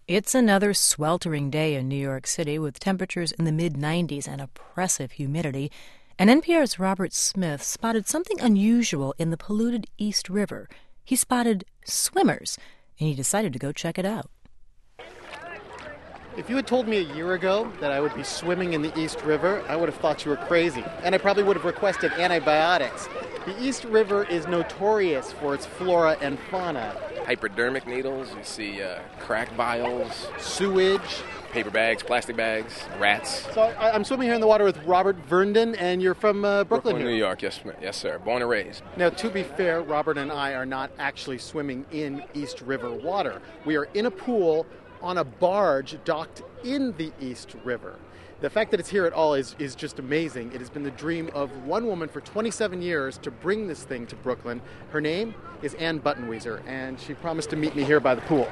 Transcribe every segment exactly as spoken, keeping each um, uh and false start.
It's another sweltering day in New York City with temperatures in the mid nineties and oppressive humidity. And N P R's Robert Smith spotted something unusual in the polluted East River. He spotted swimmers, and he decided to go check it out. If you had told me a year ago that I would be swimming in the East River, I would have thought you were crazy. And I probably would have requested antibiotics. The East River is notorious for its flora and fauna. Hypodermic needles, you see uh, crack vials, sewage, paper bags, plastic bags, rats. So I, I'm swimming here in the water with Robert Verndon, and you're from uh, Brooklyn, Brooklyn, here. New York, yes, yes, sir. Born and raised. Now, to be fair, Robert and I are not actually swimming in East River water. We are in a pool on a barge docked in the East River. The fact that it's here at all is, is just amazing. It has been the dream of one woman for twenty-seven years to bring this thing to Brooklyn. Her name is Ann Buttenwieser, and she promised to meet me here by the pool.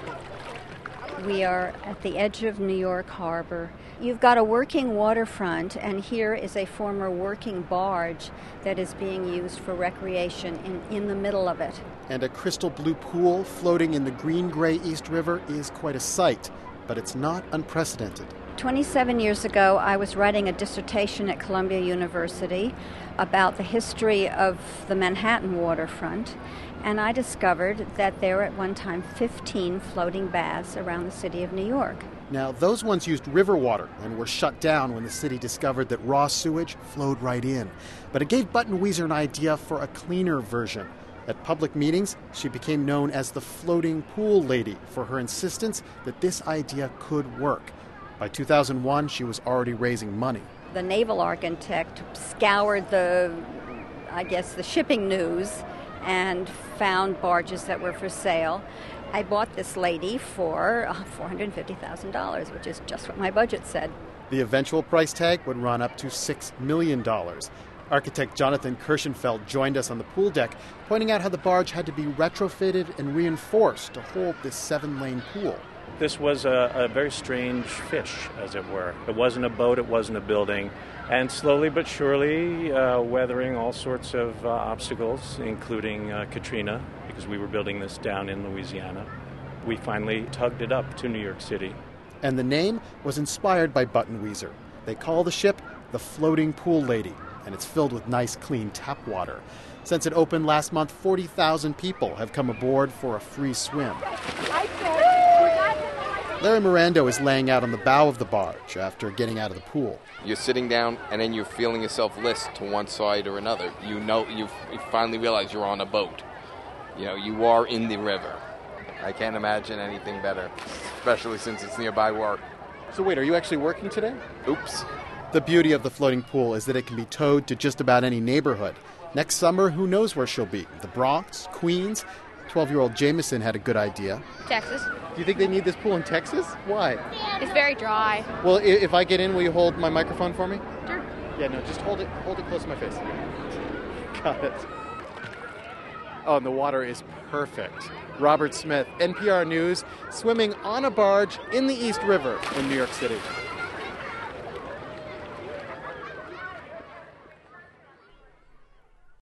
We are at the edge of New York Harbor. You've got a working waterfront, and here is a former working barge that is being used for recreation in, in the middle of it. And a crystal blue pool floating in the green-gray East River is quite a sight, but it's not unprecedented. twenty-seven years ago, I was writing a dissertation at Columbia University about the history of the Manhattan waterfront, and I discovered that there were at one time fifteen floating baths around the city of New York. Now, those ones used river water and were shut down when the city discovered that raw sewage flowed right in. But it gave Buttenwieser an idea for a cleaner version. At public meetings, she became known as the floating pool lady for her insistence that this idea could work. By two thousand one, she was already raising money. The naval architect scoured the, I guess, the shipping news and found barges that were for sale. I bought this lady for four hundred fifty thousand dollars, which is just what my budget said. The eventual price tag would run up to six million dollars. Architect Jonathan Kirschenfeld joined us on the pool deck, pointing out how the barge had to be retrofitted and reinforced to hold this seven-lane pool. This was a, a very strange fish, as it were. It wasn't a boat, it wasn't a building. And slowly but surely, uh, weathering all sorts of uh, obstacles, including uh, Katrina, because we were building this down in Louisiana, we finally tugged it up to New York City. And the name was inspired by Buttenwieser. They call the ship the Floating Pool Lady, and it's filled with nice, clean tap water. Since it opened last month, forty thousand people have come aboard for a free swim. Larry Mirando is laying out on the bow of the barge after getting out of the pool. You're sitting down, and then you're feeling yourself list to one side or another. You know, you finally realize you're on a boat. You know, you are in the river. I can't imagine anything better, especially since it's nearby work. So wait, are you actually working today? Oops. The beauty of the floating pool is that it can be towed to just about any neighborhood. Next summer, who knows where she'll be? The Bronx, Queens? twelve-year-old Jameson had a good idea. Texas. Do you think they need this pool in Texas? Why? It's very dry. Well, if I get in, will you hold my microphone for me? Sure. Yeah, no, just hold it hold it close to my face. Got it. Oh, and the water is perfect. Robert Smith, N P R News, swimming on a barge in the East River in New York City.